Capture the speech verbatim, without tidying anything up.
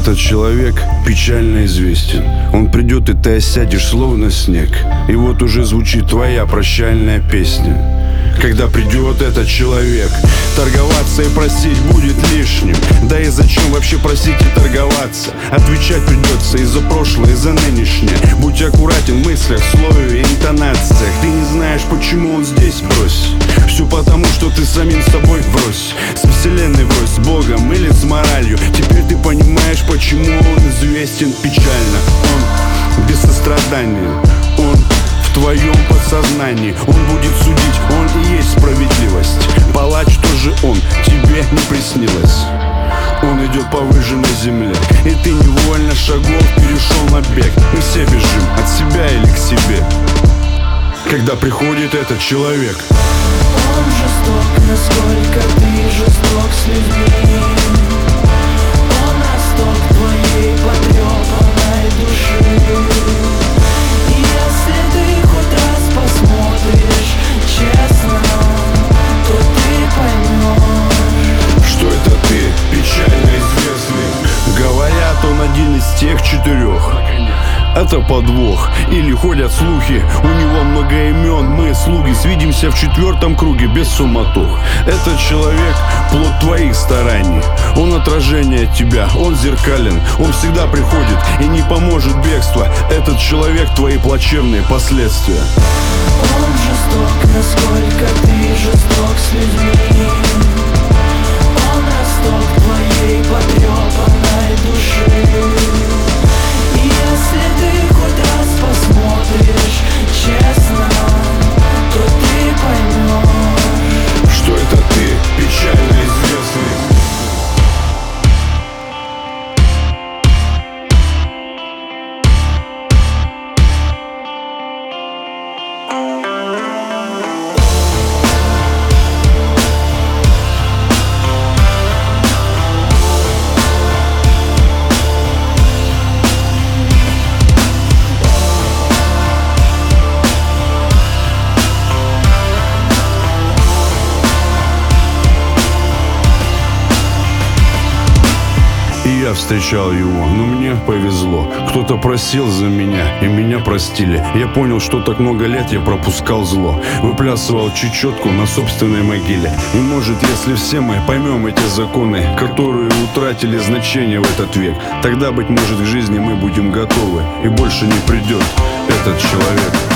Этот человек печально известен. Он придет, и ты осядешь, словно снег. И вот уже звучит твоя прощальная песня. Когда придет этот человек, торговаться и просить будет лишним. Да и зачем вообще просить и торговаться? Отвечать придется и за прошлое, и за нынешнее. Будь аккуратен в мыслях, слове и интонациях. Ты не знаешь, почему он здесь, брось. Все потому, что ты самим собой врозь. С вселенной врозь, с Богом или с моралью. Теперь ты понимаешь, почему он известен печально. Он без сострадания, он в твоем подсознании. Он будет судить, он и есть справедливость. Палач тоже он, тебе не приснилось. Он идет по выжженной земле, и ты невольно шагов перешел на бег. Мы все бежим от себя или к себе. Когда приходит этот человек, он жесток, насколько ты жесток с людьми. Он росток твоей потрепанной души. Если ты хоть раз посмотришь честно, то ты поймешь, что это ты, печально известный. Говорят, он один из тех четырех. Это подвох, или ходят слухи. У него много имен, мы, слуги, свидимся в четвертом круге без суматох. Этот человек — плод твоих стараний. Он отражение тебя, он зеркален. Он всегда приходит и не поможет бегство. Этот человек — твои плачевные последствия. он жесток, насколько ты жесток с людьми. Он росток твоей потрепанной души. И если ты хоть раз посмотришь честно, то ты поймешь, что это ты, печально известный. Я встречал его, но мне повезло. Кто-то просил за меня, и меня простили. Я понял, что так много лет я пропускал зло. Выплясывал чечетку на собственной могиле. И может, если все мы поймем эти законы, которые утратили значение в этот век, тогда, быть может, к жизни мы будем готовы, и больше не придет этот человек.